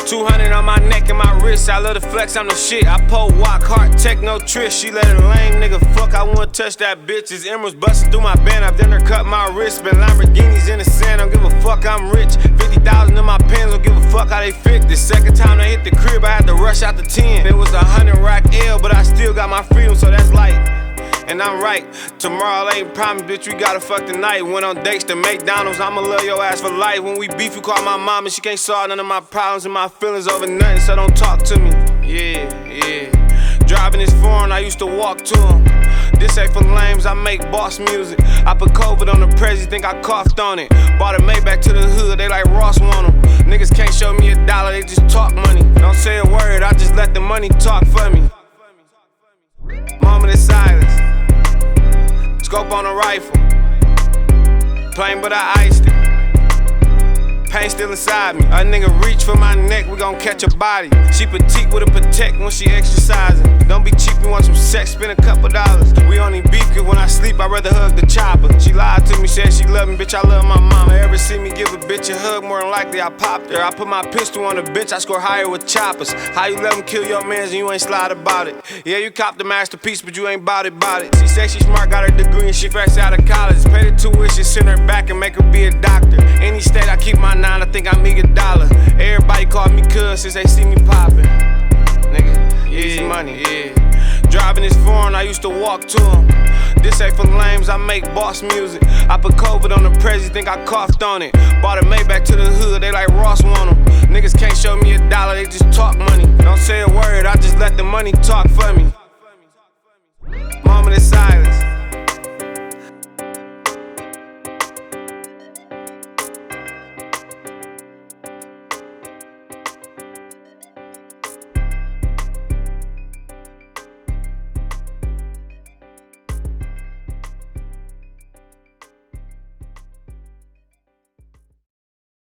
200 on my neck and my wrist. I love the flex, I'm no shit. I pull walk hard, take no trick. She let a lame nigga fuck, I wouldn't touch that bitch. His emeralds busting through my band. I've done her cut my wrist. Been Lamborghinis in the sand, don't give a fuck, I'm rich. 50,000 in my pants, don't give a fuck how they fit. The second time they hit the crib, I had to rush out the 10. It was 100 rack L, but I still got my freedom, so that's light. And I'm right, tomorrow ain't promised, bitch, we gotta fuck tonight. Went on dates to McDonald's, I'ma love your ass for life. When we beef, you call my mom and she can't solve none of my problems and my feelings over nothing, so don't talk to me. Yeah. Driving this foreign, I used to walk to him. This ain't for lames, I make boss music. I put COVID on the press, you think I coughed on it. Bought a Maybach to the hood, they like Ross want them. Niggas can't show me $1, they just talk money. Don't say a word, I just let the money talk for me. Moment of silence. Scope on a rifle. Plain but I iced it. Pain still inside me. A nigga reach for my neck, we gon' catch a body. She petite with a protect when she exercising. Don't be cheap, you want some sex, spend a couple dollars. We only beef cause when I sleep, I'd rather hug the chopper. She lied to me, said she love me, bitch, I love my mama. Ever see me give a bitch a hug, more than likely I popped her. I put my pistol on the bench, I score higher with choppers. How you let them kill your mans and you ain't slide about it? Yeah, you copped the masterpiece, but you ain't bout it. She say she smart, got her degree and she fresh out of college. Pay the tuition, send her back and make her be a doctor. Any state I keep my 9, I think I make $1. Everybody call me cuz since they see me poppin'. Nigga, easy money, yeah. Driving this foreign, I used to walk to him. This ain't for lames, I make boss music. I put COVID on the press, you think I coughed on it. Bought a Maybach to the hood, they like Ross want them. Niggas can't show me $1, they just talk money. Don't say a word, I just let the money talk for me.